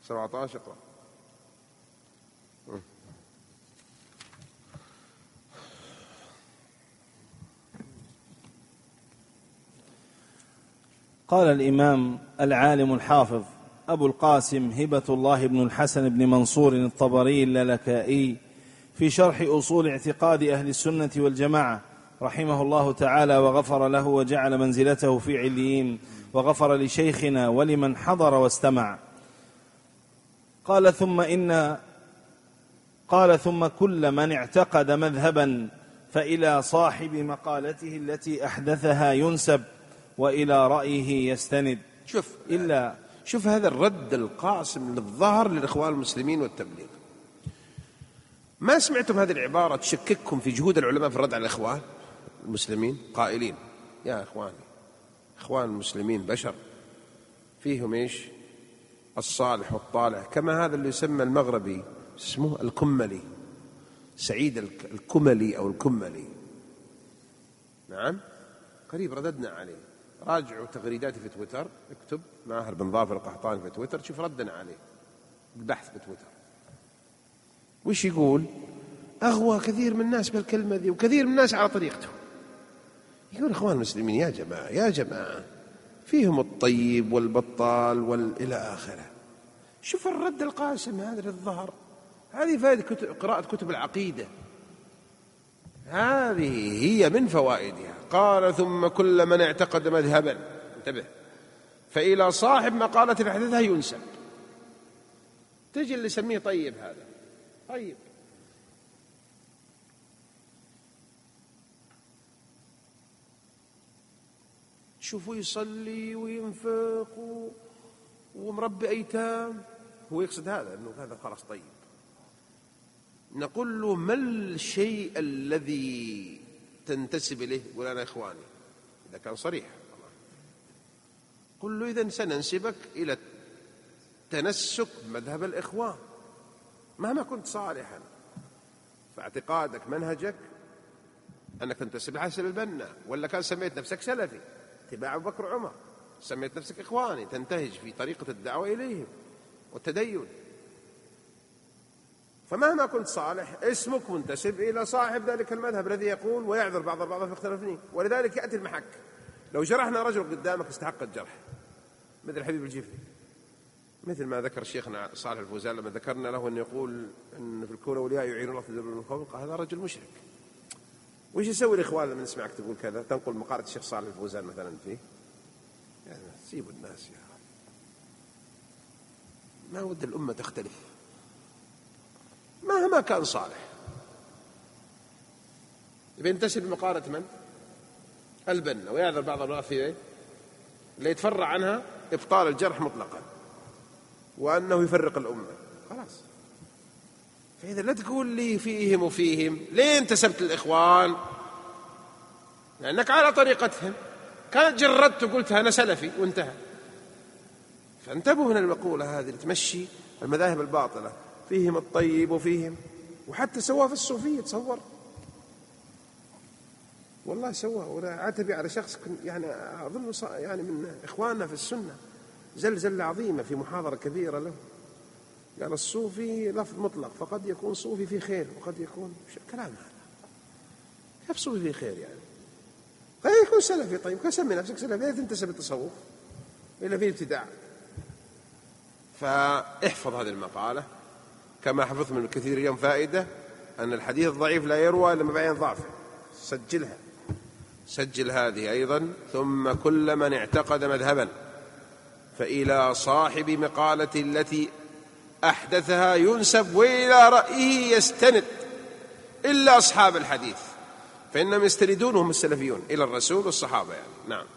17 اقرأ. قال الإمام العالم الحافظ أبو القاسم هبة الله بن الحسن بن منصور الطبري اللالكائي في شرح أصول اعتقاد أهل السنة والجماعة رحمه الله تعالى وغفر له وجعل منزلته في عليين، وغفر لشيخنا ولمن حضر واستمع. قال ثم كل من اعتقد مذهبا فإلى صاحب مقالته التي أحدثها ينسب وإلى رأيه يستند. شوف هذا الرد القاسم للظهر للإخوان المسلمين والتبليغ. ما سمعتم هذه العبارة تشكككم في جهود العلماء في الرد على الإخوان المسلمين، قائلين يا إخواني، إخوان المسلمين بشر فيهم إيش؟ الصالح والطالح، كما هذا اللي يسمى المغربي اسمه الكملي، سعيد الكملي أو الكملي. نعم، قريب رددنا عليه. راجعوا تغريداتي في تويتر، اكتب ماهر بن ظافر القحطاني في تويتر، شوف ردنا عليه البحث في تويتر. وش يقول؟ أغوى كثير من الناس بالكلمة ذي وكثير من الناس على طريقته. يقول إخوان المسلمين يا جماعة فيهم الطيب والبطال إلى آخره. شوف الرد القاسم هذا للظهر. هذه فائدة قراءة كتب العقيدة، هذه هي من فوائدها. قال ثم كل من اعتقد مذهبا، انتبه، فإلى صاحب مقالة أحدثها ينسب. تجي اللي يسميه طيب، هذا طيب، شوفوا يصلي وينفق ومربي أيتام، هو يقصد هذا أنه هذا خلاص طيب. نقول له ما الشيء الذي تنتسب إليه؟ يقول أنا إخواني. إذا كان صريح قل له إذن سننسبك إلى التنسك بمذهب الإخوان مهما كنت صالحا، فاعتقادك منهجك أنك تنتسب لحسن البنا، ولا كان سميت نفسك سلفي اتباع أبو بكر وعمر، سميت نفسك إخواني تنتهج في طريقة الدعوة إليهم والتدين. فمهما كنت صالح اسمك منتسب إلى صاحب ذلك المذهب الذي يقول ويعذر بعض في اختلافني. ولذلك يأتي المحك. لو جرحنا رجل قدامك استحق الجرح، مثل حبيب الجفري، مثل ما ذكر شيخنا صالح الفوزان لما ذكرنا له أن يقول أن في الكون أولياء يعين الله تدبر من فوق، هذا رجل مشرك. وش يسوي الإخوان لما نسمعك تقول كذا، تنقل مقالة الشيخ صالح الفوزان مثلا فيه؟ يعني سيبوا الناس يا أخي، ما ود الأمة تختلف مهما كان صالح. يبي ينتسب بمقالة من؟ البنا، ويعذر بعض الناس في اللي يتفرع عنها إبطال الجرح مطلقا وأنه يفرق الأمة، خلاص. فإذا لا تقول لي فيهم وفيهم، ليه انتسبت للإخوان؟ لأنك على طريقتهم، كانت جردت وقلت أنا سلفي وانتهى. فانتبهوا من المقولة هذه تمشي المذاهب الباطلة، فيهم الطيب وفيهم، وحتى سواه في الصوفية. تصور والله سواه. ولا عتبي على شخص يعني أظن يعني من إخواننا في السنة زلزلة عظيمة في محاضرة كبيرة له، قال الصوفي لفظ مطلق، فقد يكون صوفي في خير وقد يكون كلام هذا. كيف صوفي في خير يعني؟ قد يكون سلفي. طيب كيف سمي نفسك سلفي؟ لا تنتسب التصوف إلا في ابتداع. فاحفظ هذه المقالة كما حفظت من الكثير اليوم فائدة، أن الحديث الضعيف لا يروى إلا مبين ضعفه. سجلها، سجل هذه أيضا. ثم كل من اعتقد مذهبا فإلى صاحب مقالة التي أحدثها ينسب وإلى رأيه يستند، إلا أصحاب الحديث فإنهم يستندون هم السلفيون إلى الرسول والصحابة يعني. نعم.